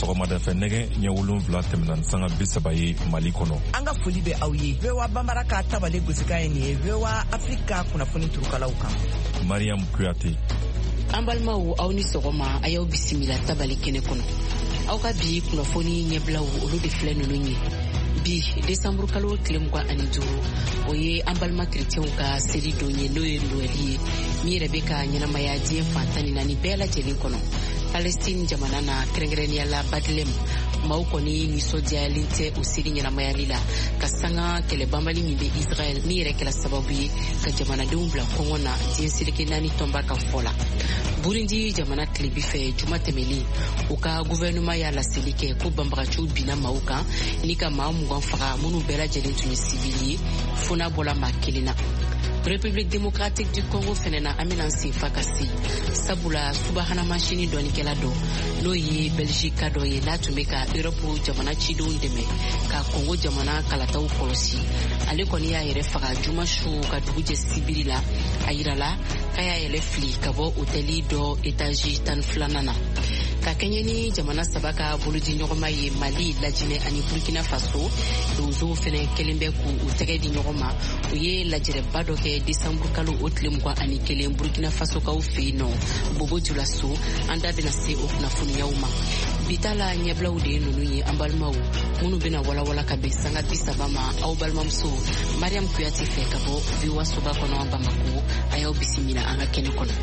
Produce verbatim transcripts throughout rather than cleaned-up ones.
sɔgɔmada fɛ nɛgɛ ɲɛ wolonwula tɛmɛna sanga bi saba ye Mali kɔnɔ. An ka foli bɛ aw ye. V O A Bambara ka tabale gosika ye nin ye V O A Afrika kunnafoni turukalaw kan. Mariam Kuyate. An balimaw aw ni sɔgɔma a y'aw bisimila tabale kɛnɛ kɔnɔ. Aw ka bi kunnafoni ɲɛbilaw olu de filɛ ninnu ye. Bi décembre kalo tile mugan ani duuru o ye an balima chrétienw ka seli dɔ ye n'o ye Noël ye min yɛrɛ bɛ ka ɲɛnamaya diɲɛ fan tan ni naani bɛɛ lajɛlen kɔnɔ. Palestine jamana na kɛrɛnkɛrɛnnenya la Bethlehem maaw kɔni nisɔndiyalen tɛ o seli ɲɛnamayali la ka sanga kɛlɛbanbali min bɛ Israel min yɛrɛ kɛra sababu ye ka jamanadenw bila kɔngɔ na diɲɛ seleke naani tɔnba ka fɔ la. Burundi jamana tilebi fɛ juma tɛmɛlen u ka gouvernement y'a laseli kɛ ko banbagaciw binna maaw kan ni ka maa mugan faga minnu bɛɛ lajɛlen tun ye civil ye fo n'a bɔla maa kelen na. République démocratique du Congo fɛnɛ na an bɛna sen fa ka se sabula subahana mansini dɔɔnikɛla dɔ n'o ye Belgique ka dɔ ye n'a tun bɛ ka Europe jamana cidenw dɛmɛ ka Congo jamana kalataw kɔlɔsi ale kɔni y'a yɛrɛ faga juma su ka dugu jɛ sibiri la a yirala k'a y'a yɛlɛ fili ka bɔ hôteli dɔ étage tan filanan na. Ka kɛɲɛ ni jamana saba ka bolodi ɲɔgɔnma ye Mali, Lajinɛ ani Burkina Faso donsow fɛnɛ kɛlen bɛ k'u tɛgɛ di ɲɔgɔn ma u ye lajɛrɛba dɔ kɛ décembre kalo o tile mugan ani kelen Burkina Faso kaw fɛ yen nɔ Bobo Dioulasso an da bɛna se o kunnafoniyaw ma. Bita la ɲɛbilaw de ye ninnu ye an balimaw minnu bɛna walawala ka bɛn sanga bi saba ma aw balimamuso Mariam Kuyate fɛ ka bɔ V O A soba kɔnɔ Bamako a y'aw bisimila an ka kɛnɛ kɔnɔ.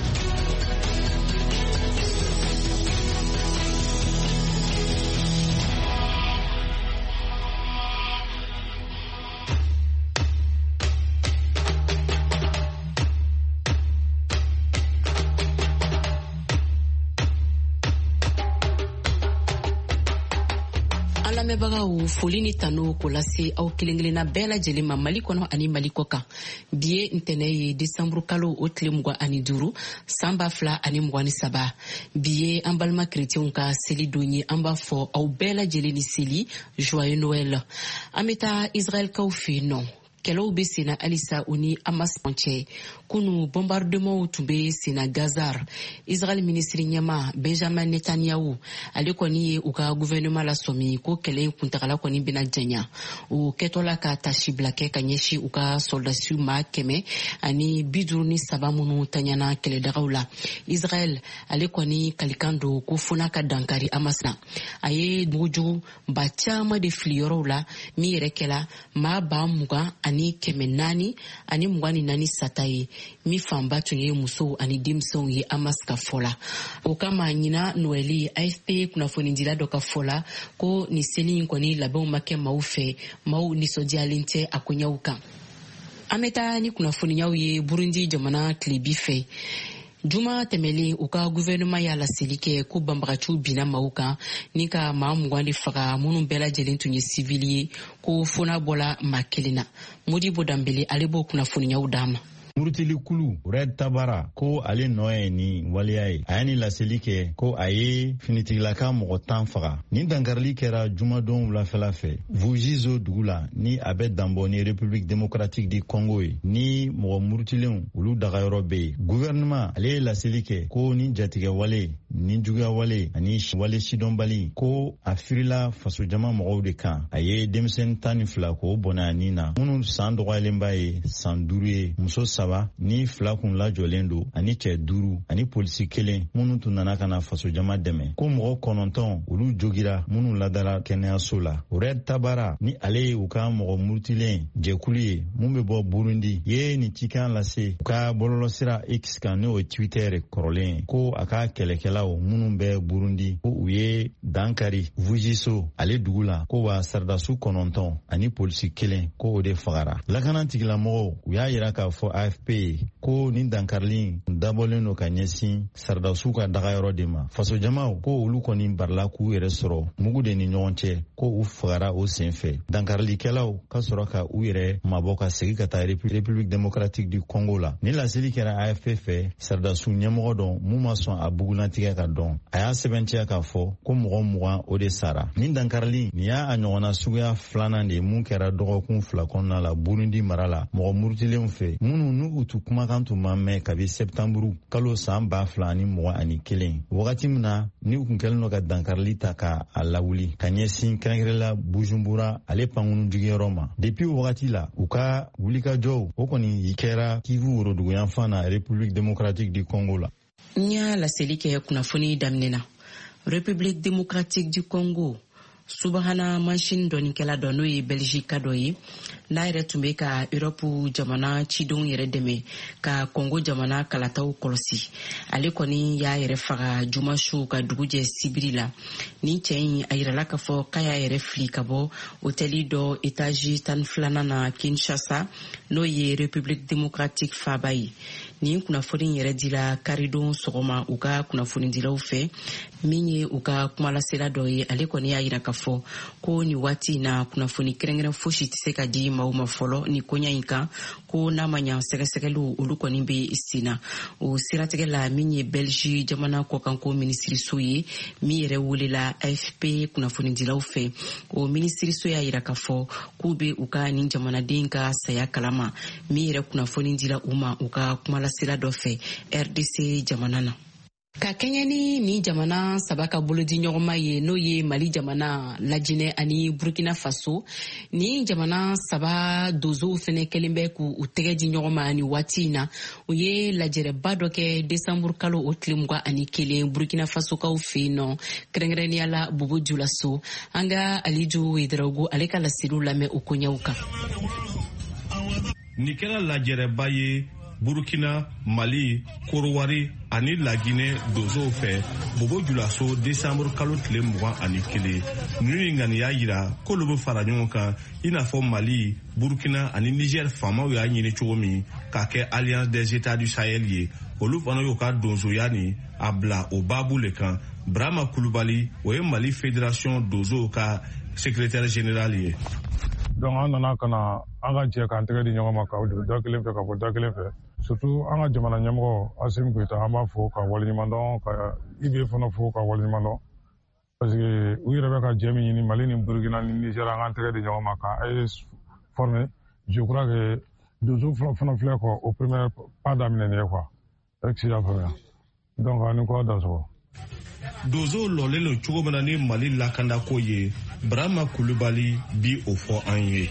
Lamɛnbagaw foli ni tanu ko lase aw kelen-kelenna bɛɛ lajɛlen ma Mali kɔnɔ ani Mali kɔ kan. Bi ye ntɛnɛ ye décembre kalo o tile mugan ani duuru san ba fila ani mugan ni saba. Bi ye an balima chrétienw ka seli don ye an b'a fɔ aw bɛɛ lajɛlen ni seli joyeux Noël. An bɛ taa Israël kaw fɛ yen nɔ. Kɛlɛw bɛ senna halisa u ni Hamas cɛ kunu bombardement tun bɛ senna Gaza. Israël ministre ɲɛma Benjamin Netanyahu ale kɔni ye u ka gouvernement la sɔmi ko kɛlɛ in kuntagala kɔni bɛna janya. U kɛtɔla ka tasi bila kɛ ka ɲɛsin u ka soldasiw ma kɛmɛ ani bi duuru ni saba minnu tanyana kɛlɛdagaw la. Israël ale kɔni kalikan don ko fona ka dankari Hamas na. A ye dugujugu ba caman de fili yɔrɔw la min yɛrɛ kɛla maa ba mugan ani kɛmɛ naani ani mugan ni naani sata ye min fanba tun ye musow ani denmisɛnw ye Hamas ka fɔ la. O kama ɲina Noël A F P kunnafonidila dɔ ka fɔ la ko ni seli in kɔni labɛnw ma kɛ maaw fɛ maaw nisɔndiyalen tɛ a koɲaw kan. An bɛ taa ni kunnafoniyaw ye Burundi jamana tilebi fɛ. Juma tɛmɛlen u ka gouvernement y'a laseli kɛ ko banbagaciw binna maaw kan ni ka maa mugan de faga minnu bɛɛ lajɛlen tun ye civil ye ko fona bɔla maa kelen na. Modibo Dambele ale b'o kunnafoniyaw d'a ma. Murutili Kulu Red Tabara ko ale nɔ ye ni waleya ye a y'a ni laseli kɛ ko a ye finitigilaka mɔgɔ tan faga. Ni dankarili kɛra jumadon wulafɛla fɛ Vugizo dugu la ni a bɛ danbɔ ni République démocratique du Congo ye ni mɔgɔ murutilenw olu dagayɔrɔ bɛ yen. Gouvernement ale ye laseli kɛ ko ni jatigɛ wale ni juguya wale ani wale sidɔnbali ko a firila faso jama mɔgɔw de kan. A ye denmisɛnnin tan ni fila k'o bɔnɛ a nin na minnu san dɔgɔyalenba ye san duuru ye muso saba ni fila kun lajɔlen don ani cɛ duuru ani polisi kelen minnu tun nana ka na faso jama dɛmɛ ko mɔgɔ kɔnɔntɔn olu jogira minnu ladara kɛnɛyaso la. Red Tabara ni ale ye u ka mɔgɔ murutilen jɛkulu ye mun bɛ bɔ Burundi ye ni cikan lase u ka bɔlɔlɔsira X kan n'o ye Twitter kɔrɔlen ko a ka kɛlɛkɛlaw minnu bɛ Burundi ko u ye dankari Vugiso ale dugu la ko wa sardasu kɔnɔntɔn ani polisi kelen ko o de fagara. Lakana tigilamɔgɔw u y'a yira k'a fɔ A F P ko ni dankarili dabɔlen do ka ɲɛsin saradasiw ka dagayɔrɔ de ma. Faso jamaw ko olu kɔni barila k'u yɛrɛ sɔrɔ mugu de ni ɲɔgɔn cɛ ko u fagara o sen fɛ. Dankarilikɛlaw ka sɔrɔ ka u yɛrɛ mabɔ ka segi ka taa République démocratique du Congo la. Ni laseli kɛra A F P fɛ saradasiw ɲɛmɔgɔ dɔn mun ma sɔn a bugunatigɛ ka dɔn. A y'a sɛbɛntiya k'a fɔ ko ko mɔgɔ mugan o de sara. Nin dankarili nin y'a a ɲɔgɔnna suguya filanan de mun kɛra dɔgɔkun fila kɔnɔna la Burundi mara la mɔgɔ murutilenw fɛ minnu n'u tu kumakan tun ma mɛn kabi sɛptanburu kalo san ba fila ani mugan ani kelen. Wagati min na ni u kun kɛlen no ka dankarili ta ka a lawuli ka ɲɛsin kɛrɛnkɛrɛnla Bujumbura ale pankunu jigiyɔrɔ ma. Depuis wagati la u ka wulikajɔw o kɔni kɛra Kivu woroduguyan fan na République démocratique du Congo la. N y'a laseli kɛ kunnafoni daminɛna. République démocratique du Congo subahana machine dɔnikɛla dɔ n'o ye Belgique ka dɔ ye n'a yɛrɛ tun bɛ ka Europe jamana cidenw yɛrɛ dɛmɛ ka Congo jamana kalataw kɔlɔsi. Ale kɔni y'a yɛrɛ faga jumasu ka dugujɛ sibiri la. Ni cɛ in a yirala k'a fɔ k'a y'a yɛrɛ fili ka bɔ hôteli dɔ étage tan filanan na Kinshasa n'o ye République démocratique faaba ye. Nin kunnafoni yɛrɛ dila karidon sɔgɔma u ka kunnafonidilaw fɛ min ye u ka kumalasela dɔ ye. Ale kɔni y'a yira k'a fɔ ko ni waati na kunnafoni kɛrɛnkɛrɛn fosi tɛ se ka di maaw ma fɔlɔ ni koɲa in kan ko n'a ma ɲa sɛgɛsɛgɛliw olu kɔni bɛ senna. O siratigɛ la min ye Belgique jamana kɔkanko minisiriso ye min yɛrɛ welela A F P kunnafonidilaw fɛ. O minisiriso y'a yira k'a fɔ k'u bɛ u ka nin jamanaden ka saya kalama min yɛrɛ kunnafoni dila u ma u ka kumalasela dɔ fɛ R D C jamana na. Ka kɛɲɛ ni ni jamana saba ka bolodi ɲɔgɔnma ye n'o ye Mali jamana, Lajinɛ ani Burkina Faso. Ni jamana saba dozow fɛnɛ kɛlen bɛ k'u tɛgɛ di ɲɔgɔnma ni waati in na. U ye lajɛrɛba dɔ kɛ Desanburu kalo o tile mugan ani kelen Burkina Faso kaw fɛ yen nɔ kɛrɛnkɛrɛnnenya la Bobo Dioulasso. An ka Aliju Wederawogo ale ka laseliw lamɛn o koɲɛw kan. Ni kɛra lajɛrɛba ye Burkina, Mali, Korowari ani Lagine dozow fɛ Bobo Dioulasso Desanburu kalo tile mugan ani kelen. Ninnu ŋaniya yira k'olu bɛ fara ɲɔgɔn kan i n'a fɔ Mali, Burkina ani Niger faamaw y'a ɲini cogo min k'a kɛ Alliance des États du Sahel ye. Olu fana y'u ka donsoya ni a bila o baabu le kan. Brahma Kulubali o ye Mali Fédération dozow ka secrétaire général ye. Donc an nana ka na an ka jɛ k'an tɛgɛ di ɲɔgɔn ma ka da kelen fɛ ka bɔ da kelen fɛ. Surtout an ka jamana ɲɛmɔgɔ Assimi Goïta an b'a fo ka waleɲuman dɔn ka I B fana fo ka waleɲuman dɔn parce que u yɛrɛ bɛ ka jɛ min ɲini Mali ni Burkina ni Niger an k'an tɛgɛ di ɲɔgɔn ma ka A E S former. Je crois que dozo fana filɛ kɔ au premier pas daminɛ nin ye quoi. Est-ce que y'a faamuya? Donc an ni kɔ da sɔgɔ. Dozo lɔlen lo cogo min na ni Mali lakanda ko ye Brahma Kulubali bi o fɔ an ye.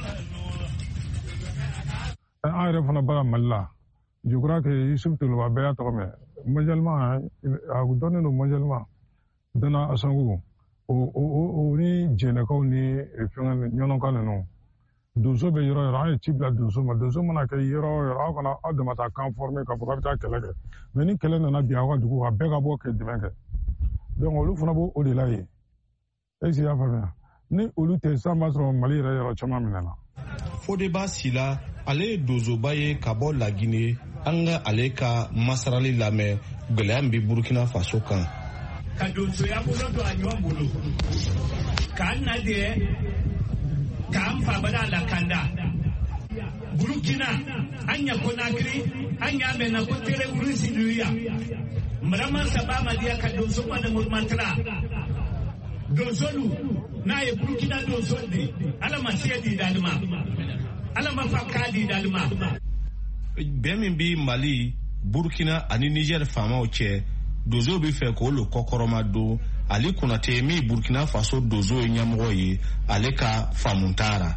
An yɛrɛ fana b'a Mali la. Je crois que Yusuf Toulouba bɛɛ y'a tɔgɔ mɛn. Mondialement a dɔnnen don mondialement. Dana Asangu o ni jɛnɛkaw ni fɛn ɲɔnɔnkan ninnu. Donso bɛ yɔrɔ yɔrɔ an ye ci bila donso ma. Donso mana kɛ yɔrɔ o yɔrɔ aw kana aw dama taa kan former k'a fɔ k'a bɛ taa kɛlɛ kɛ. Mais ni kɛlɛ nana bi aw ka dugu a bɛɛ ka bɔ kɛ dɛmɛ kɛ. Donc olu fana b'o o de la yen. Est-ce que y'a faamuya? Ni olu tɛ san b'a sɔrɔ Mali yɛrɛ yɔrɔ caman minɛna. Fodeba Sila ale ye dozoba ye ka bɔ Lagine an ka ale ka masarali lamɛn gɛlɛya min bɛ Burkina Faso kan. Ka donsoya bolo don a ɲɔgɔn bolo k'an nadɛ k'an fabada lakanda Burkina an ɲa Konakiri an ɲa mɛnna ko tere Urusi duya maraman saba madiya ka donso ma da murmantara donsolu n'a ye Burkina donso de ala ma se di dalima ala ma fa ka di dalima. Bɛn min bi Mali, Burkina ani Niger faamaw cɛ dozo bɛ fɛ k'olu kɔkɔrɔma don Ali Konate min Burkina Faso dozo ye ɲɛmɔgɔ ye ale ka faamu taara.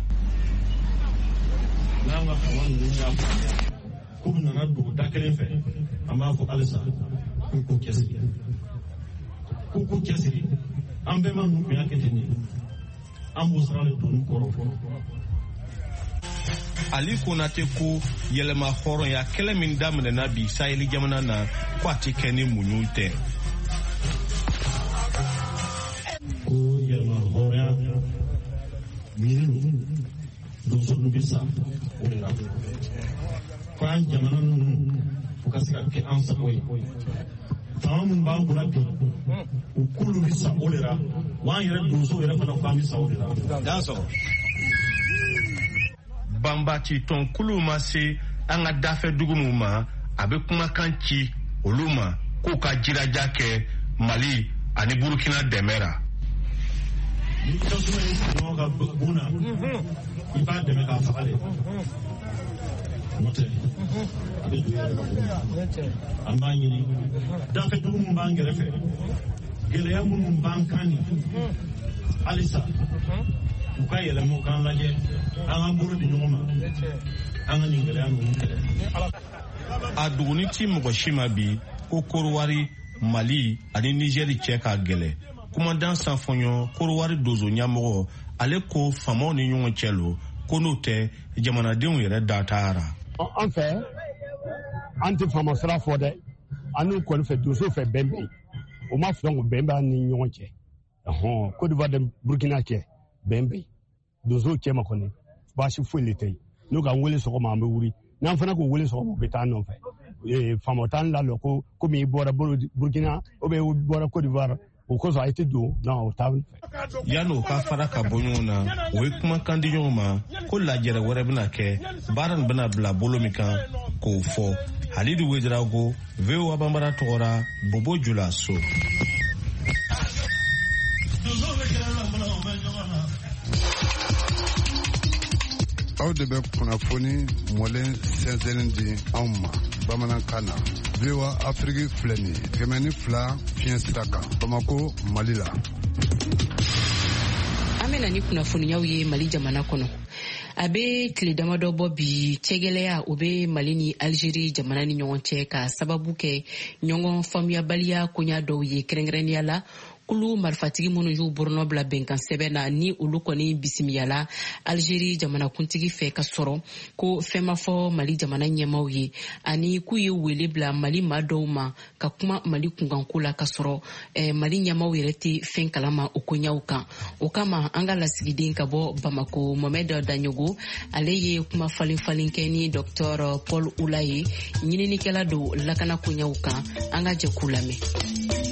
N'an ka kawan ninnu y'a fɔ k'u nana don da kelen fɛ an b'a fɔ halisa k'u k'u cɛsiri k'u k'u cɛsiri an bɛɛ ma ninnu kun y'a kɛ ten de an b'o sara de don n'u kɔrɔ fɔlɔ. Ali Konate ko yɛlɛma hɔrɔnya kɛlɛ min daminɛna bi Saheli jamana na ko a tɛ kɛ ni muɲu tɛ. Ko yɛlɛma hɔrɔnya miiri donso ninnu bɛ sa o de la ko an jamana ninnu u ka se ka kɛ an sago ye fanga minnu b'an kunna bi u k'olu bɛ sa o de la wa an yɛrɛ donso yɛrɛ fana ko an bɛ sa o de la. Banbati tɔnkulu ma se an ka dafɛ dugu min ma a bɛ kumakan ci olu ma k'u ka jiraja kɛ Mali ani Burkina dɛmɛra. ni tasuma ye ɲɔgɔn ka buna i b'a dɛmɛ k'a fagale n'o tɛ a bɛ don yɛrɛ ka bon an b'a ɲini dafe dugu min b'an kɛrɛfɛ gɛlɛya minnu b'an kan nin halisa u ka yɛlɛma u k'an lajɛ an k'an bolo di ɲɔgɔn ma an ka nin gɛlɛya ninnu kɛlɛ. a duguni ti mɔgɔ si ma bi ko Korowari, Mali ani Nigeri cɛ ka gɛlɛ. Kumadan sanfɔɲɔ Korowari dozo ɲɛmɔgɔ ale ko faamaw ni ɲɔgɔn cɛ lo ko n'o tɛ jamanadenw yɛrɛ da taara. An fɛ an tɛ faama sira fɔ dɛ, an n'u kɔni fɛ doso fɛ bɛn bɛ yen o ma fɔ ko bɛn b'a ni ɲɔgɔn cɛ. Ɔhɔn Côte d'Ivoire de Burkina cɛ bɛn bɛ yen doso cɛ ma kɔni baasi foyi le tɛ yen n'u ka wele sɔgɔma an bɛ wuli n'an fana k'u wele sɔgɔma u bɛ taa nɔfɛ. Faama t'an lalɔ ko komi i bɔra Burkina ou bien i bɔra Côte d'Ivoire o kosɔn a tɛ don non o t'a fɛ. Yan'o ka fara ka bɔ ɲɔgɔn na o ye kumakan di ɲɔgɔn ma ko lajɛrɛ wɛrɛ bɛna kɛ baara nin bɛna bila bolo min kan k'o fɔ. Halidu Wederago, V O A Bambara tɔgɔra Bobo Jula So. aw de bɛ kunnafoni mɔlen sɛnsɛnnin di anw ma bamanankan na. V O A Afrique filɛ nin ye kɛmɛ ni fila fiɲɛ sira kan Bamako, Mali la. An bɛna ni kunnafoniyaw ye Mali jamana kɔnɔ. A bɛ tile damadɔ bɔ bi cɛgɛlɛya o bɛ Mali ni Algérie jamana ni ɲɔgɔn cɛ ka sababu kɛ ɲɔgɔn faamuyabaliya koɲa dɔw ye kɛrɛnkɛrɛnnenya la. Kulu marifatigi minnu y'u boronɔ bila bɛnkan sɛbɛn na ni olu kɔni bisimiyala Algérie jamanakuntigi fɛ ka sɔrɔ ko fɛn ma fɔ Mali jamana ɲɛmaw ye ani k'u ye wele bila Mali maa dɔw ma ka kuma Mali kunkanko la ka sɔrɔ eh, Mali ɲɛmaw yɛrɛ tɛ fɛn kalama o koɲaw kan. O kama an ka lasigiden ka bɔ Bamako Mohamed Danyogo ale ye kuma falen falen kɛ ni Docteur Paul Oula ye ɲininikɛla don lakana koɲaw kan. An ka jɛ k'u lamɛn.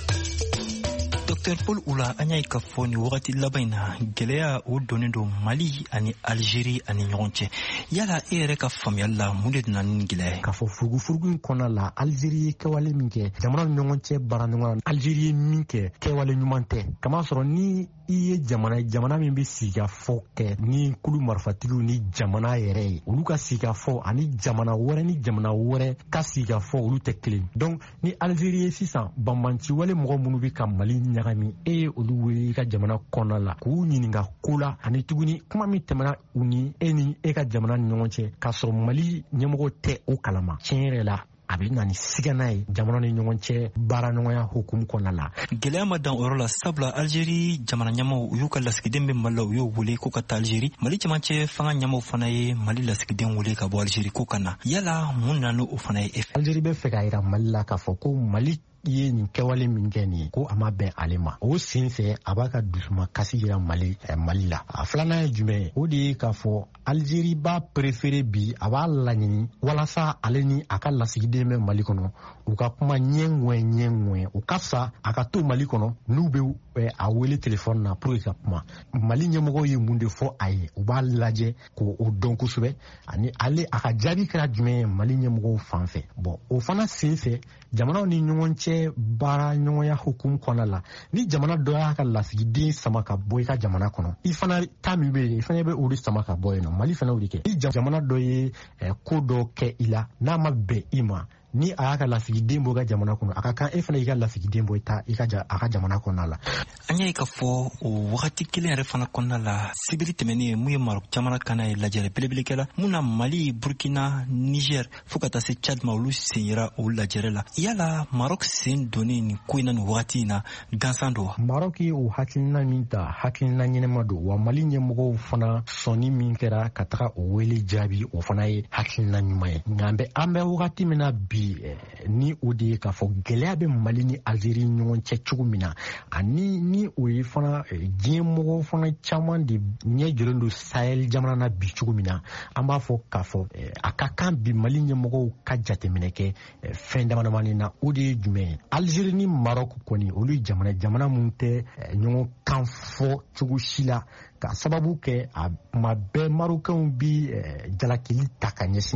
Docteur Paul Oula an y'a ka fɔ ni wagati laban in na gɛlɛya o donnen don Mali ani Algérie ani ɲɔgɔn cɛ. Yala e yɛrɛ ka faamuyali la mun de donna ni gɛlɛya ye? K'a fɔ furugufurugu in kɔnɔna la Algérie ye kɛwale min kɛ jamana ni ɲɔgɔn cɛ baara ɲɔgɔn na Algérie ye min kɛ kɛwale ɲuman tɛ. Kama sɔrɔ ni i ye jamana jamana min bɛ sigikafɔ kɛ ni kulu marifatigiw ni jamana yɛrɛ ye olu ka sigikafɔ ani jamana wɛrɛ ni jamana wɛrɛ ka sigikafɔ olu tɛ kelen. Donc ni Algérie ye sisan banbanciwale mɔgɔ minnu bɛ ka Mali ɲagami e ye olu wele i ka jamana kɔnɔna la k'u ɲininka ko la ani tuguni kuma min tɛmɛna u ni e ni e ka jamana ni ɲɔgɔn cɛ k'a sɔrɔ Mali ɲɛmɔgɔ tɛ o kalama. Tiɲɛ yɛrɛ la a bɛ na ni sigana ye jamana ni ɲɔgɔn cɛ baara ɲɔgɔnya hukumu kɔnɔna la. Gɛlɛya ma dan o yɔrɔ la sabula Algérie jamana ɲɛmaaw u y'u ka lasigiden bɛ Mali la u y'o wele ko ka taa Algérie. Mali cɛmancɛ fanga ɲɛmaaw fana ye Mali lasigiden wele ka bɔ Algérie ko ka na. Yala mun nana o fana ye e fɛ? Algérie bɛ fɛ ka yira Mali la k'a fɔ ko Mali ye nin kɛwale min kɛ nin ye ko a ma bɛn ale ma. O sen fɛ a b'a ka dusuma kasi jira Mali eh, Mali la. A filanan ye jumɛn ye? O de ye k'a fɔ Algérie b'a préféré bi a b'a laɲini walasa ale ni a ka lasigiden bɛ Mali kɔnɔ u ka kuma ɲɛŋwɛ ɲɛŋwɛ u ka fisa a ka to Mali kɔnɔ n'u bɛ eh, a wele téléphone na pour ka kuma. Mali ɲɛmɔgɔw ye mun de fɔ a ye u b'a lajɛ k'o dɔn kosɛbɛ ani ale a ka jaabi kɛra jumɛn ye Mali ɲɛmɔgɔw fan fɛ. Bon o fana sen fɛ jamanaw ni ɲɔgɔn cɛ baara ɲɔgɔnya hukumu kɔnɔna la ni jamana dɔ y'a ka lasigiden sama ka bɔ i ka jamana kɔnɔ i fana ta min bɛ yen i fana bɛ o de sama ka bɔ yen nɔ Mali fana o de kɛ ni jamana dɔ ye eh, ko dɔ kɛ i la n'a ma bɛn i ma ni a y'a ka lasigiden bɔ i ka jamana kɔnɔ a ka kan e fana y'i ka lasigiden bɔ i ta i ka a ka jamana kɔnɔna la. An y'a ye k'a fɔ o wagati kelen yɛrɛ fana kɔnɔna la sibiri tɛmɛnen ye mun ye Maroc jamana kana ye lajɛrɛ belebelekɛla mun na Mali, Burkina, Niger fo ka taa se Tchad ma olu sen yera o lajɛrɛ la. Yala Maroc sen donnen nin ko in na nin wagati in na gansan don wa? Maroc ye o hakilina min ta hakilina ɲɛnɛma don wa Mali ɲɛmɔgɔw fana sɔnni min kɛra ka taga o wele jaabi o fana ye hakilina ɲuman ye. Nka an bɛ wagati min na bi ni o de ye k'a fɔ gɛlɛya bɛ Mali ni Algérie ɲɔgɔn cɛ cogo min na ani ni o ye fana diɲɛ mɔgɔw fana caman de ɲɛ jɔlen don Sahel jamana na bi cogo min na an b'a fɔ k'a fɔ a ka kan bi Mali ɲɛmɔgɔw ka jateminɛ kɛ fɛn damadamanin na o de ye jumɛn ye Algérie ni Maroc kɔni olu ye jamana jamana mun tɛ ɲɔgɔn kan fɔ cogo si la ka sababu kɛ a kuma bɛɛ Marokɛnw bi jalakili ta ka ɲɛsin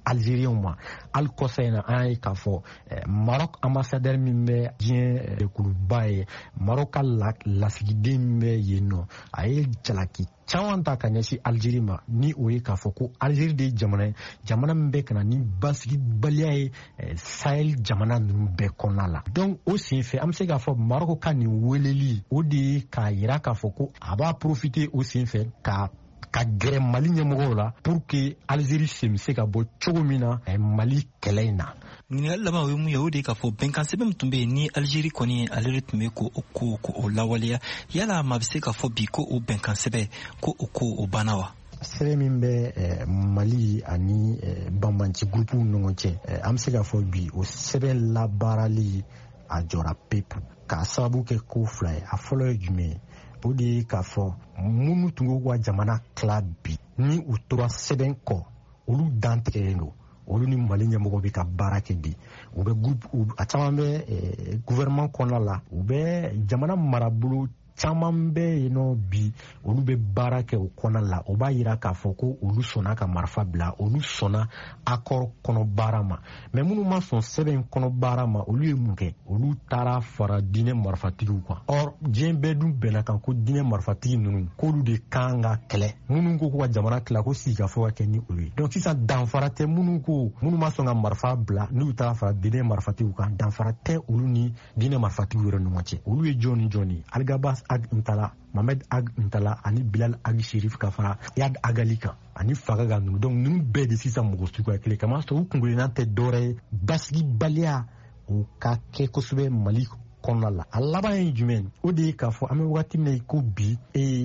algériens ma al kosena ay ka fo Maroc ambassadeur min be diɲɛ de kuluba ye Maroc ka lasigiden bɛ yen nɔ a ye jalaki caman ta ka ɲɛsin Algérie ma ni o ye k'a fɔ ko Algérie de ye jamana ye jamana min bɛ ka na ni basigibaliya ye Sahel jamana ninnu bɛɛ kɔnɔna la donc o senfɛ an bɛ se k'a fɔ Maroc ka nin weleli o de ye k'a yira k'a fɔ ko a b'a profiter o senfɛ ka ka gɛrɛ Mali ɲɛmɔgɔw la pour que Algérie sen bɛ se ka bɔ cogo min na Mali kɛlɛ in na. ɲininkali laban o ye mun ye o de ye k'a fɔ bɛnkan sɛbɛn min tun bɛ yen ni Algérie kɔni ale de tun bɛ ko o ko ko o lawaleya yala maa bɛ se k'a fɔ bi ko o bɛnkan sɛbɛn ko o ko o banna wa. sɛbɛn min bɛ Mali ani Banbanci groupe ni ɲɔgɔn cɛ an bɛ se k'a fɔ bi o sɛbɛn labaarali a jɔra pepu k'a sababu kɛ ko fila ye a fɔlɔ ye jumɛn ye o de ye k'a fɔ minnu tun ko ka jamana tila bi ni u tora sɛbɛn kɔ olu dan tigɛlen don olu ni Mali ɲɛmɔgɔ bɛ ka baara kɛ bi u bɛ groupe a caman bɛ gouvernement kɔnɔna la u bɛ jamana marabolo caman bɛ yen nɔ bi olu bɛ baara kɛ o kɔnɔna la o b'a yira k'a fɔ ko olu sɔnna ka marifa bila olu sɔnna accord kɔnɔ baara ma mais minnu ma sɔn sɛbɛn kɔnɔ baara ma olu ye mun kɛ olu taara fara diinɛ marifatigiw kan or diɲɛ bɛɛ dun bɛnna kan ko diinɛ marifatigi ninnu k'olu de kan ka kɛlɛ minnu ko ko ka jamana tila ko sigikafɔ ka kɛ ni olu ye donc sisan danfara tɛ minnu ko minnu ma sɔn ka marifa bila n'u taara fara diinɛ marifatigiw kan danfara tɛ olu ni diinɛ marifatigiw yɛrɛ ɲɔgɔn cɛ olu ye jɔn ni jɔn ye Algabas Ag Ntala Mohamed Ag Ntala ani Bilal Ag Shérif ka fara Yad Agali kan ani Fagaga ninnu donc ninnu bɛɛ de sisan mɔgɔ suguya kelen kama sɔrɔ u kungilenna tɛ dɔwɛrɛ ye basigibaliya o ka kɛ kosɛbɛ Mali kɔnɔna la a laban ye jumɛn o de ye k'a fɔ an bɛ wagati min na ko bi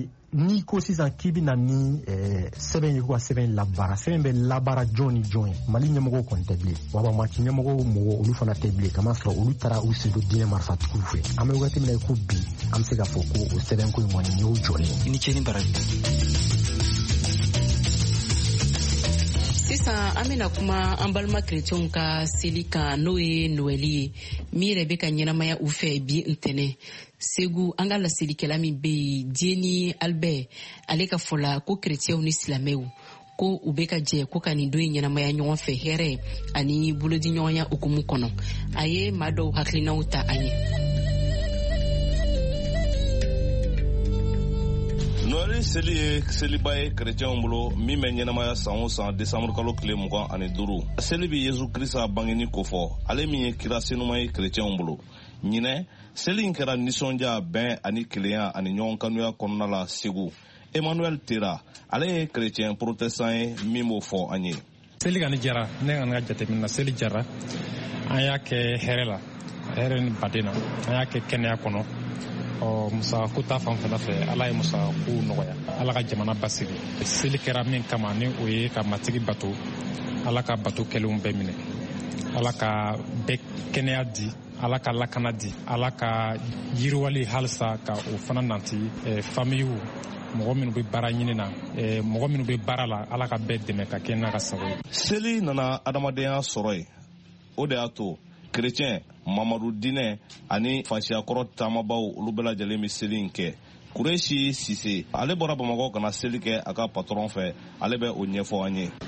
n'i ko sisan k'i bɛ na ni sɛbɛn ye ko ka sɛbɛn labaara sɛbɛn bɛ labaara jɔn ni jɔn ye Mali ɲɛmɔgɔw kɔni tɛ bilen wabamati ɲɛmɔgɔw mɔgɔ olu fana tɛ bilen kamasɔrɔ olu taara u sen don diinɛ marifatigiw fɛ an bɛ wagati min na ko bi an bɛ se k'a fɔ ko o sɛbɛn ko in kɔni y'o jɔlen i ni ce ni baraji. Sisan an bɛna kuma an balima kerecɛnw ka seli kan n'o ye Noël ye min yɛrɛ bɛ ka ɲɛnamaya u fɛ bi ntɛnɛn Segu an ka laselikɛla min bɛ yen Dieni Albert ale ka fɔ la ko kerecɛnw ni silamɛw ko u bɛ ka jɛ ko ka nin don in ɲɛnamaya ɲɔgɔn fɛ hɛrɛ ani bolodiɲɔgɔnya hukumu kɔnɔ a ye maa dɔw hakilinaw ta an ye. Noël seli ye seliba ye kerecɛnw bolo min bɛ ɲɛnamaya san o san desanburu kalo tile mugan ani duuru seli bɛ Yesu Kirisa bangeni kofɔ ale min ye kira senuma ye kerecɛnw bolo ɲinɛ seli in kɛra nisɔndiya bɛn ani kelenya ani ɲɔgɔn kanuya kɔnɔna la Segu Emmanuel Tera ale ye kerecɛn protestant ye min b'o fɔ an ye. Seli kɔni jara ne ka n ka jateminɛ na seli jara an y'a kɛ hɛrɛ la hɛrɛ ni baden na an y'a kɛ kɛnɛya kɔnɔ ɔ musako ta fanfɛla fɛ ala ye musako nɔgɔya ala ka jamana basigi seli kɛra min kama ni o ye ka matigi bato ala ka bato kɛlenw bɛɛ minɛ ala ka bɛɛ kɛnɛya di ala ka lakana di ala ka yiriwali halisa ka o fana nanti famille mɔgɔ minnu bɛ baara ɲini na mɔgɔ minnu bɛ baara la ala ka bɛɛ dɛmɛ ka kɛ n'a ka sago ye. Seli nana adamadenya sɔrɔ ye o de y'a to kerecɛn Mamadu Dinɛ ani fasiyakɔrɔ taamabaw olu bɛɛ lajɛlen bɛ seli in kɛ. Kureshi Sise ale bɔra Bamakɔ kana seli kɛ a ka patron fɛ ale bɛ o ɲɛfɔ an ye.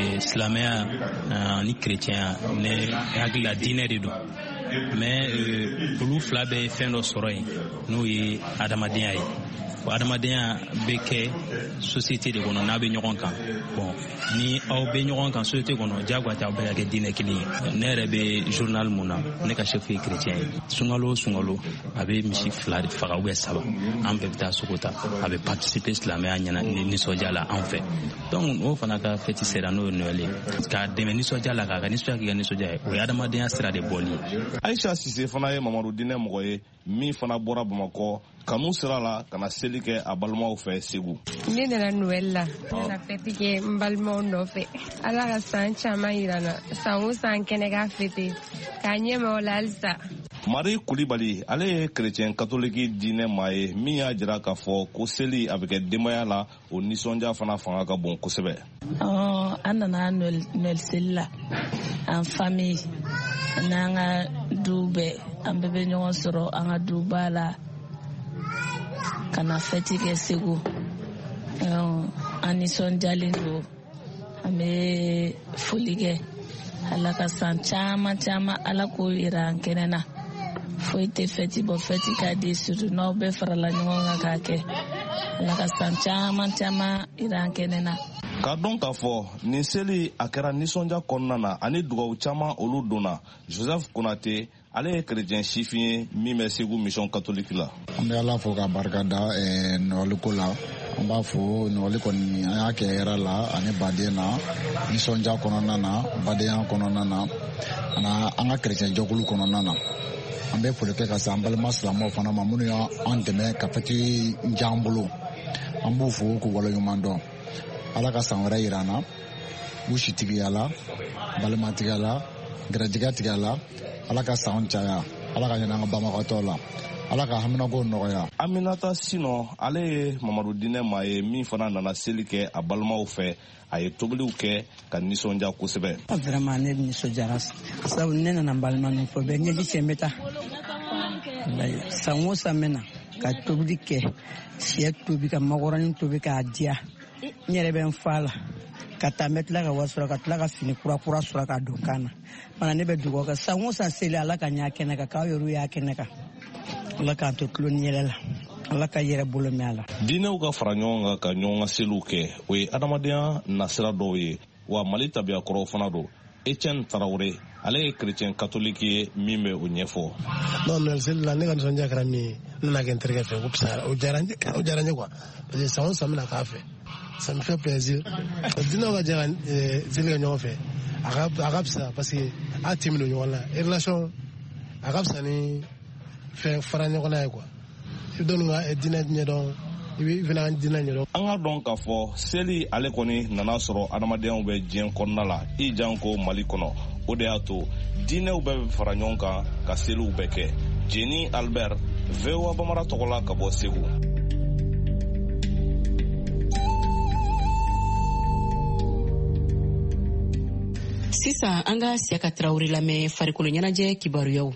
Silamɛya ni kerecɛnya ne hakili la diinɛ de don mais olu fila bɛ fɛn dɔ sɔrɔ yen n'o ye adamadenya ye. Adamadenya bɛ kɛ société de kɔnɔ n'a bɛ ɲɔgɔn kan bon ni aw bɛ ɲɔgɔn kan société kɔnɔ diyagoya aw bɛɛ ka kɛ diinɛ kelen ye. Ne yɛrɛ bɛ journal mun na ne ka chef ye chrétien ye sunkalo o sunkalo a bɛ misi fila de faga ou bien saba an bɛɛ bɛ taa sogo ta a bɛ participer silamɛya ɲɛna nisɔndiya la an fɛ donc o fana ka fête sera n'o ye Noël ye k'a dɛmɛ nisɔndiya la k'a ka nisɔndiya k'i ka nisɔndiya ye o ye adamadenya sira de bɔli ye. Aïcha Sise fana ye Mamadu Dinɛ mɔgɔ ye min fana bɔra Bamakɔ kanu sira la kana seli kɛ a balimaw fɛ Segu. Ne nana Noël la ne na fête kɛ n balimaw nɔfɛ ala ka san caman yira na san o san kɛnɛ ka fête k'a ɲɛma o la halisa. Marie Kulibali ale ye kerecɛn katoliki diinɛ maa ye min y'a jira k'a fɔ ko seli a bɛ kɛ denbaya la o nisɔndiya fana fanga ka bon kosɛbɛ. Ɔ an nana Noël seli la en famille n'an ka du bɛɛ an bɛɛ bɛ ɲɔgɔn sɔrɔ an ka duba la ka na fête kɛ Segu an nisɔndiyalen don an bɛ foli kɛ ala ka san caman caman ala k'o yira an kɛnɛ na foyi tɛ fɛti bɔ fɛti ka di surtout n'aw bɛɛ farala ɲɔgɔn kan k'a kɛ ala ka san caman caman yira an kɛnɛ na. K'a dɔn k'a fɔ nin seli a kɛra nisɔndiya kɔnɔna na ani dugawu caman olu donna. Joseph Konate ale ye chrétien sifin ye min bɛ Segu mission catholique la. An bɛ ala fo ka barika da nɔgɔliko la. An b'a fɔ nɔgɔli kɔni an y'a kɛ hɛrɛ la ani baden na nisɔndiya kɔnɔna na badenya kɔnɔna na ana an ka chrétien jɛkulu kɔnɔna na. An bɛ foli kɛ ka se an balima silamɛw fana ma minnu y'an dɛmɛ ka fɛti diya an bolo. An b'u fo k'u waleɲuman dɔn. Ala ka san wɛrɛ yira an na u sitigiya la balimatigiya la gɛrɛjɛgɛ tigiya la ala ka san caya ala ka ɲinɛ an ka banbagatɔw la ala ka haminako nɔgɔya. Aminata Sino ale ye Mamadu Dinɛ maa ye min fana nana seli kɛ a balimaw fɛ a ye tobiliw kɛ ka nisɔndiya kosɛbɛ. Vraiment ne nisɔndiyara sabu ne nana n balima ninnu fɔ bɛɛ ɲɛji cɛ n bɛ taa san o san bɛ na ka tobili kɛ sɛ tobi ka makɔrɔni tobi k'a diya n yɛrɛ bɛ n fa la ka taa n bɛ tila ka wari sɔrɔ ka tila ka fini kura kura sɔrɔ ka don kan na mana ne bɛ dugawu kɛ san o san seli ala ka ɲɛ kɛnɛ kan k'aw yɛrɛ y'a kɛnɛ kan ala k'an to tulo ni yɛlɛ la ala ka yɛrɛ bolo mɛn a la. Diinɛw ka fara ɲɔgɔn kan ka ɲɔgɔn ka seliw kɛ o ye adamadenya nasira dɔw ye wa Mali tabiyakɔrɔw fana don. Etienne Traoré ale ye chrétien catholique ye min bɛ o ɲɛfɔ. Non mais seli la ne ka nisɔndiya kɛra min ye ne nana kɛ n terikɛ fɛ o fisayara o diyara n ye o diyara n ye quoi parce que san o san bɛna k'a fɛ ça me fait plaisir diinɛw ka jɛ ka seli kɛ ɲɔgɔn fɛ a ka a ka fisa parce que a tin don ɲɔgɔn na relation a ka fisa ni fɛn fara ɲɔgɔn na ye quoi i bɛ dɔnni ka diinɛ ɲɛdɔn i bɛ fana diinɛ ɲɛdɔn. An ka dɔn k'a fɔ seli ale kɔni nana sɔrɔ adamadenyaw bɛ diɲɛ kɔnɔna la i jan ko Mali kɔnɔ o de y'a to diinɛw bɛɛ bɛ fara ɲɔgɔn kan ka seliw bɛɛ kɛ. Jenny Albert V O A Bamara tɔgɔ la ka bɔ Segu. Sisan an ka Siyaka Traoré lamɛn farikolo ɲɛnajɛ kibaruyaw.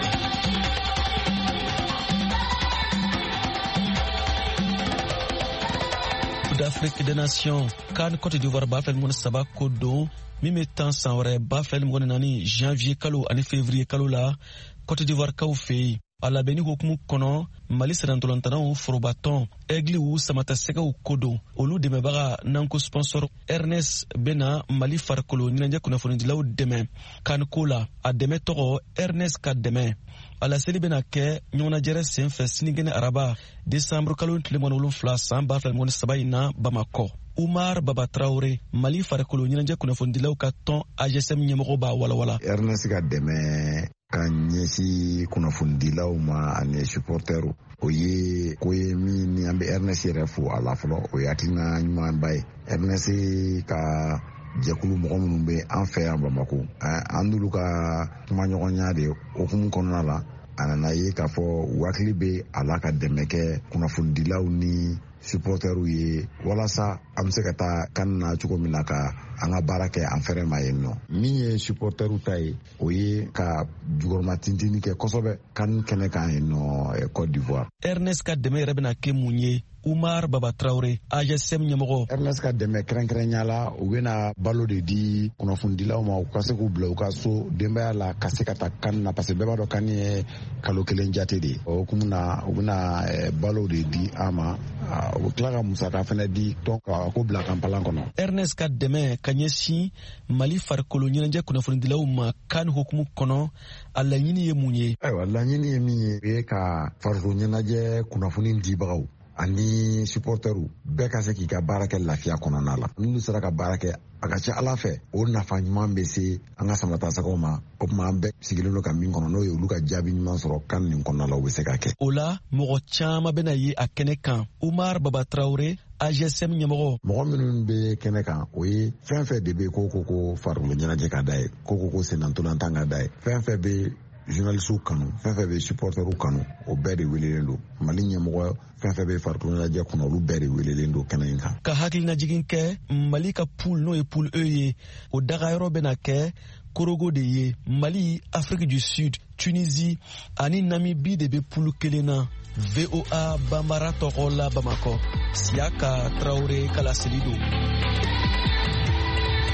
d'Afrique des Nations kan Côte d'Ivoire b'a fɛ mɔni saba ko don min bɛ tan san wɛrɛ b'a fɛ mɔni naani janvier kalo ani février kalo la Côte d'Ivoire kaw fɛ yen a labɛnni hukumu kɔnɔ Mali sɛnɛntɔlɔntanaw forobatɔn ɛgliw samatasɛgɛw ko don olu dɛmɛbaga n'an ko sponsor Ernest bena Mali farikolo ɲɛnajɛ kunnafonidilaw dɛmɛ kan ko la a dɛmɛ tɔgɔ Ernest ka dɛmɛ a la seli bena kɛ ɲɔgɔnnajɛrɛ senfɛ sinigɛnɛ araba décembre kalo tile mɔni wolonfila san b'a fɛ mɔni saba in na Bamakɔ. Umar Baba Traoré Mali farikolo ɲɛnajɛ kunnafonidilaw ka tɔn A G S M ɲɛmɔgɔ b'a walawala. Ernest ka dɛmɛ ka ɲɛsi kunnafonidilaw ma ani supportɛrw o ye ko ye min ni an bɛ Ernest yɛrɛ fo a la fɔlɔ o ye hakilina ɲumanba ye. Ernest ka jɛkulu mɔgɔ minnu bɛ an fɛ yan Bamako an n'olu ka kumaɲɔgɔnya de okumu kɔnɔna la a nana ye k'a fɔ u hakili bɛ a la ka dɛmɛ kɛ kunnafonidilaw ni supportɛrw ye walasa an bɛ se ka taa kan na cogo min na ka an ka baara kɛ an fɛrɛ ma yen nɔ. Min ye supportɛrw ta ye o ye ka jukɔrɔma tintini kɛ kosɛbɛ kan kɛnɛ kan yen nɔ Côte d'Ivoire. Ernest ka dɛmɛ yɛrɛ bɛna kɛ mun ye? Umar Baba Traoré A G S M ɲɛmɔgɔ. Ernest ka dɛmɛ kɛrɛnkɛrɛnya la u bɛna balo de di kunnafonidilaw ma u ka se k'u bila u ka so denbaya la ka se ka taa kan na parce que bɛɛ b'a dɔn kan ye kalo kelen jate de ye o hukumu na u bɛna balo de di an ma u tila ka musaka fana di tɔn ka ko bila kan palan kɔnɔ. Ernest ka dɛmɛ ka ɲɛsin Mali farikolo ɲɛnajɛ kunnafonidilaw ma kan hukumu kɔnɔ a laɲini ye mun ye? Ayiwa laɲini ye min ye o ye ka farikolo ɲɛnajɛ kunnafoni dibagaw ani supportɛrw bɛɛ ka se k'i ka baara kɛ lafiya kɔnɔna la n'olu sera ka baara kɛ a ka ca Ala fɛ o nafa ɲuman bɛ se an ka samatasagaw ma o tuma an bɛɛ sigilen don ka min kɔnɔ n'o ye olu ka jaabi ɲuman sɔrɔ kan nin kɔnɔna la u bɛ se ka kɛ. O la mɔgɔ caman bɛna ye a kɛnɛ kan. Umar Baba Traoré A G S M ɲɛmɔgɔ. Mɔgɔ minnu bɛ kɛnɛ kan o ye fɛn fɛn de bɛ ko ko ko farikolo ɲɛnajɛ ka da ye ko ko ko sennantolantan ka da ye fɛn fɛn bɛ journalistes kanu fɛn fɛn bɛ supporters kanu o bɛɛ de welelen don Mali ɲɛmɔgɔ fɛn fɛn bɛ farikolo ɲɛnajɛ kɔnɔ olu bɛɛ de welelen don kɛnɛ in kan. Ka hakilinajigin kɛ Mali ka poule n'o ye poule E ye o dagayɔrɔ bɛna kɛ Korogo de ye Mali, Afrique du Sud, Tunisie ani Namibie de bɛ poule kelen na. V O A Bambara tɔgɔ la Bamakɔ. Siyaka Traoré ka laseli don.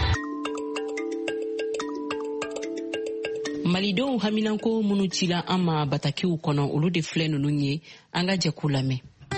malidenw haminanko minnu cila an ma batakiw kɔnɔ olu de filɛ ninnu ye an ka jɛ k'u lamɛn.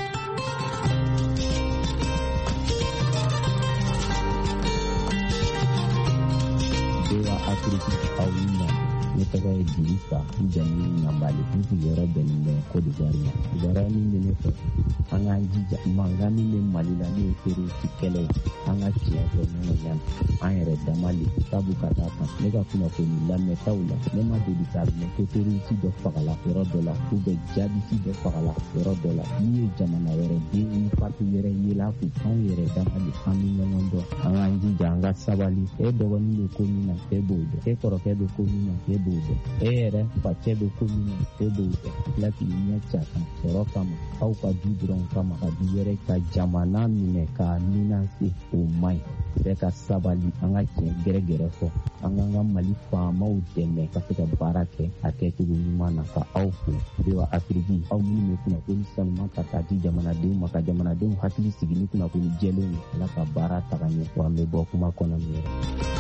ne tɔgɔ ye Dirisa n jamu Nambali n sigiyɔrɔ bɛnnen bɛ Côte d'Ivoire ma. Kibaruya min bɛ ne fɛ an k'an jija mankan min bɛ Mali la n'o ye terroriste kɛlɛ ye an ka tiɲɛ fɔ ɲɔgɔn ɲɛna an yɛrɛ dama le sabu ka d'a kan ne ka kunnafoni lamɛntaw la ne ma deli k'a mɛn ko terroriste dɔ fagala yɔrɔ dɔ la ou bien djihadiste dɔ fagala yɔrɔ dɔ la n'i ye jamana wɛrɛ den ni parti wɛrɛ yela kun anw yɛrɛ dama le an bɛ ɲɔgɔn dɔn an k'an jija an ka sabali e dɔgɔnin bɛ ko min na e b'o dɔn e kɔrɔkɛ bɛ ko min na e b'o dɔn e yɛrɛ facɛ bɛ ko min na e b'o dɔn tila k'i ɲɛ ca kan sɔrɔ kama aw ka du dɔrɔn kama ka du wɛrɛ ka jamana minɛ k'a minanse o man ɲi bɛɛ ka sabali an ka tiɲɛ gɛrɛgɛrɛ fɔ an k'an ka Mali faamaw dɛmɛ ka se ka baara kɛ a kɛcogo ɲuman na ka aw fo Bewa Afiriki aw minnu bɛ kunnafoni sanuman ta k'a di jamanadenw ma ka jamanadenw hakili sigi ni kunnafoni jɛlenw ye Ala ka baara taga ɲɛ wa an bɛ bɔ kuma kɔnɔ ni yɛrɛ.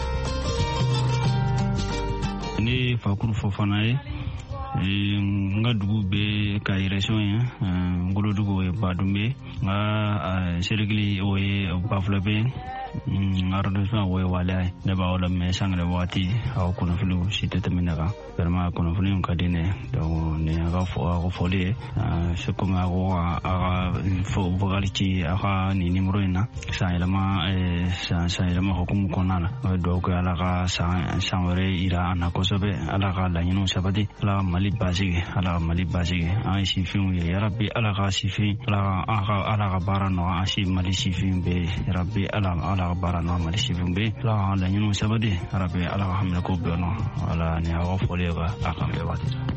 Ne Fakuru Fofana ye n ka dugu bɛ ka région ye Ngolodugu ye Badumbe n ka Serekili o ye Bafulabe arrondissement o ye Waleya ne b'aw lamɛn sangare waati aw kunnafoniw si tɛ tɛmɛ ne kan vraiment kunnafoniw ka di ne donc ne y'a ka fɔli ye c'est comme a ko a ka vocal ci a ka nin numéro in na san yɛlɛma san yɛlɛma hukumu kɔnɔna na o ye dugawu kɛ Ala ka san wɛrɛ yira an na kosɛbɛ Ala ka laɲiniw sabati Ala ka Mali basigi Ala ka Mali basigi an ye sifinw ye yarabi Ala ka sifin Ala ka baara nɔgɔya an si Mali sifin bɛɛ yarabi Ala Ala ka baara nɔgɔya Mali sifin bɛɛ Ala ka laɲiniw sabati yarabi Ala ka hamina ko bɛɛ nɔ Ala ni a ka fɔli ye ka a kan bɛɛ waati la.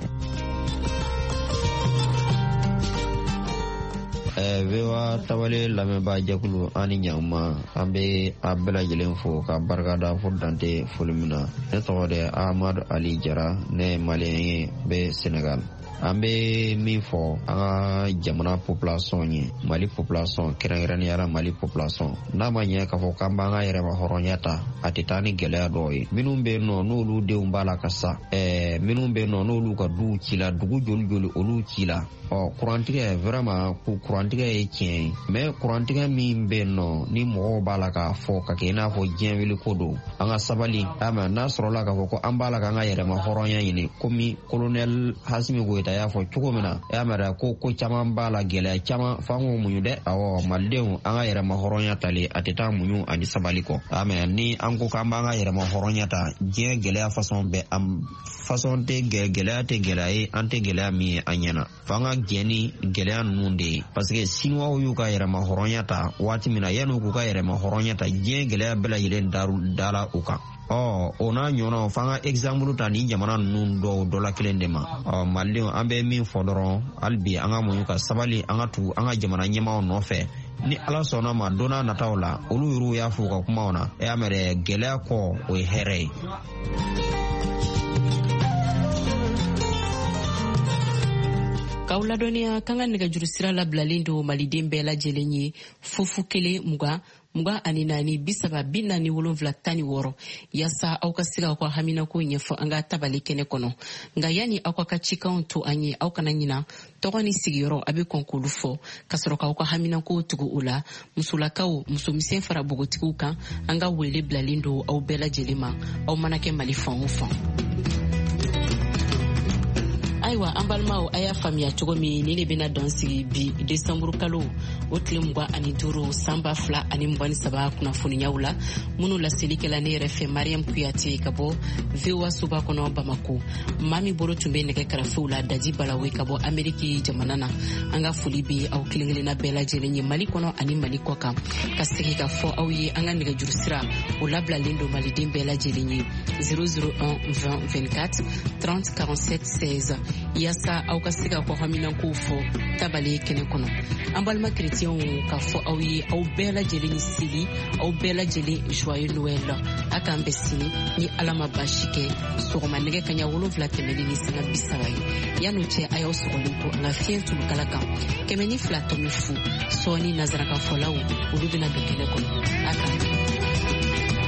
Bewa Tabale lamɛnbaa jɛkulu ani ɲankuma an bɛ a bɛɛ lajɛlen fo ka barikada fo dante foli min na ne tɔgɔ de Amadu Ali Jara ne ye maliyɛn ye bɛ Senegal. An bɛ min fɔ an ka jamana population ye Mali population kɛrɛnkɛrɛnnenya Mali population n'a ma ɲɛ k'a fɔ k'an b'an ka yɛrɛma hɔrɔnya ta a tɛ taa ni gɛlɛya dɔw ye minnu bɛ yen nɔ n'olu denw b'a la ka sa ɛɛ minnu bɛ yen nɔ n'olu ka duw ci la dugu joli joli olu ci la ɔ kurantigɛ vraiment ko kurantigɛ ye tiɲɛ ye mais kurantigɛ min bɛ yen nɔ ni mɔgɔw b'a la k'a fɔ ka kɛ i n'a fɔ diɲɛ wuli ko don an ka sabali a mɛ n'a sɔrɔla k'a fɔ ko an b'a la k'an ka yɛrɛma hɔrɔnya ɲini komi colonel Hasimi Goyita y'a fɔ cogo min na e y'a mɛn ko ko caman b'a la gɛlɛya caman f'an k'o muɲu dɛ awɔ malidenw an ka yɛrɛma hɔrɔnya tali a tɛ taa muɲu ani sabali kɔ a mɛ ni an ko k'an b'an ka yɛrɛma hɔrɔnya ta diɲɛ gɛlɛya fasɔn bɛɛ an fasɔn tɛ gɛlɛya tɛ gɛlɛya ye an tɛ gɛlɛya min ye an ɲɛna f'an ka gɛn ni gɛlɛya ninnu de ye parce que siniwaw y'u ka yɛrɛma hɔrɔnya ta waati min na yan'u k'u ka yɛrɛma hɔrɔnya ta diɲɛ gɛlɛya bɛɛ lajɛlen dala u kan ɔ o n'a ɲɔgɔnnaw f'an ka exemple ta ni jamana ninnu dɔw dɔ la kelen de ma ɔ malidenw an bɛ min fɔ dɔrɔn hali bi an ka muɲu ka sabali an ka tugu an ka jamana ɲɛmaaw nɔfɛ ni Ala sɔnna ma don n'a nataw la olu yɛrɛw y'a fɔ u ka kumaw na e y'a mɛn dɛ gɛlɛya kɔ o ye hɛrɛ ye. K'aw ladɔnniya k'an ka nɛgɛjuru sira labilalen don maliden bɛɛ lajɛlen ye fufu kelen mugan mugan ani naani bi saba bi naani wolonwula tan ni wɔɔrɔ yaasa aw ka se k'aw ka haminako ɲɛfɔ an ka tabali kɛnɛ kɔnɔ nka yanni aw ka ka cikanw to an ye aw kana ɲina tɔgɔ ni sigiyɔrɔ a bɛ kɔn k'olu fɔ ka sɔrɔ k'aw ka haminako tugu o la musolakaw musomisɛn fara bogotigiw kan an ka wele bilalen don aw bɛɛ lajɛlen ma aw mana kɛ Mali fan o fan. Ayiwa an balimaw a y'a faamuya cogo min ni ne bɛna dɔn sigi bi desanburu kalo o tile mugan ani duuru san ba fila ani mugan ni saba kunnafoniyaw la minnu laselikɛla ne yɛrɛ fɛ Mariam Kuyate ka bɔ V O A soba kɔnɔ Bamako maa min bolo tun bɛ nɛgɛ karafew la Daji Balawe ka bɔ Ameriki jamana na an ka foli bɛ aw kelen kelenna bɛɛ lajɛlen ye Mali kɔnɔ ani Mali kɔ kan ka segin ka fɔ aw ye an ka nɛgɛjuru sira o labilalen don maliden bɛɛ lajɛlen ye zéro zéro un vingt vingt-quatre trente quarante-sept seize yaasa aw ka se ka kɔ haminankow fɔ tabale kɛnɛ kɔnɔ an balima kerecɛnw ka fɔ aw ye aw bɛɛ lajɛlen ni seli aw bɛɛ lajɛlen joyeux Noël a k'an bɛ sini ni Ala ma baasi kɛ sɔgɔma nɛgɛ kaɲa wolonwula tɛmɛlen ni sanga bi saba ye yan'o cɛ a y'aw sɔgɔlen to an ka fiɲɛ tulukala kan kɛmɛ ni fila tɔmi fu sɔɔni nansaraka fɔlaw olu bɛna don kɛnɛ kɔnɔ a k'an